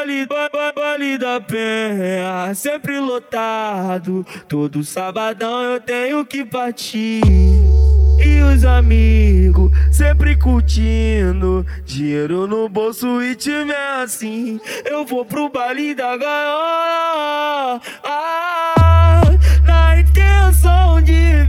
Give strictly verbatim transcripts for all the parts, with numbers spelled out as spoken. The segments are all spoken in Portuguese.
baile, ba- ba- baile da Penha, sempre lotado. Todo sabadão eu tenho que partir. E os amigos sempre curtindo, dinheiro no bolso e time é assim. Eu vou pro baile da gaiola, ah, na intenção de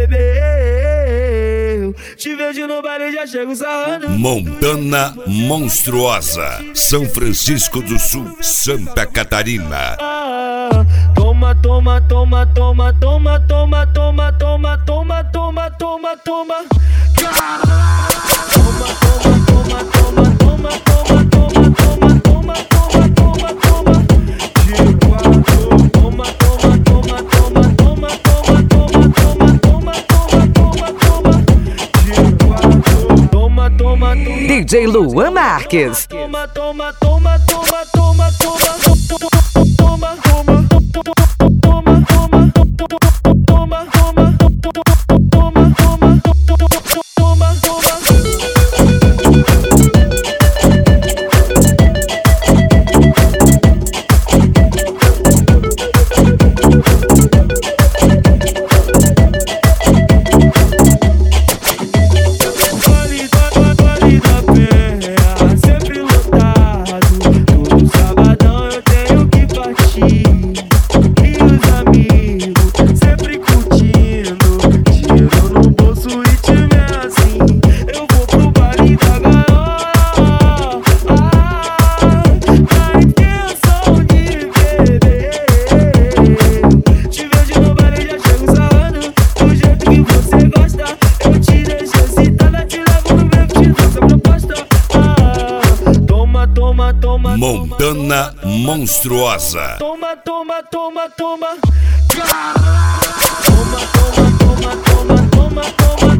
beber. Te vejo no baile, já chego sarrando. Montana Monstruosa, São Francisco do Sul, Santa Catarina. Ah, toma, toma, toma, toma, toma, toma, toma, toma, toma, toma, toma, toma. Toma, toma, toma, toma, toma, toma, toma, toma, toma, toma, toma, toma. De quatro. Toma, toma, toma, toma, toma, toma, toma, toma, toma, toma, toma, toma. De quatro. Toma, toma, toma. D J Luan Marques. Toma, toma, toma, toma, toma, toma, toma, toma, toma, toma, toma, Montana Monstruosa. Toma, toma, toma, toma. Toma, toma, toma, toma, toma, toma, toma.